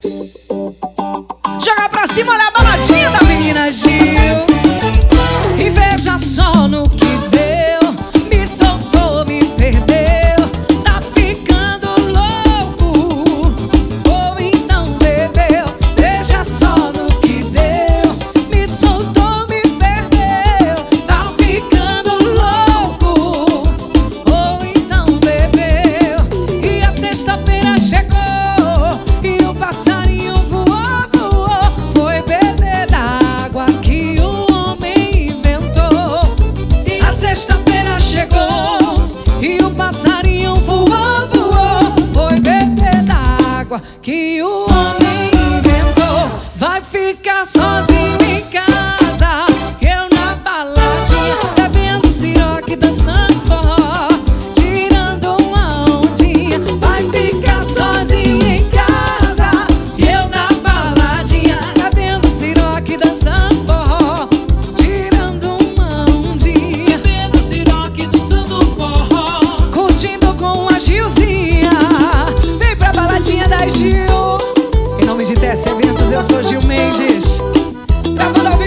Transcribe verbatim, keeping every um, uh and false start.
Joga pra cima, olha a baladinha da menina Gil. E veja só no que deu. Me soltou, me perdeu. Tá ficando louco, ou então bebeu. Veja só no que deu. Me soltou, me perdeu. Tá ficando louco, ou então bebeu. E a sexta-feira chegou e o passarinho voou, voou. Foi beber da água que o homem inventou. A sexta-feira chegou e o passarinho voou, voou. Foi beber da água que o homem inventou. Vai ficar sozinho em casa, eu na baladinha, bebendo siroque, dançando forró, tirando uma ondinha. Vai ficar sozinho em casa, eu na baladinha, bebendo siroque, dançando forró, tirando uma ondinha. Bebendo siroque, dançando forró, Curtindo com a Gilzinha. Vem pra baladinha da Gil. Em nome de Tess Eventos, eu sou Gil Mendes, gravando ao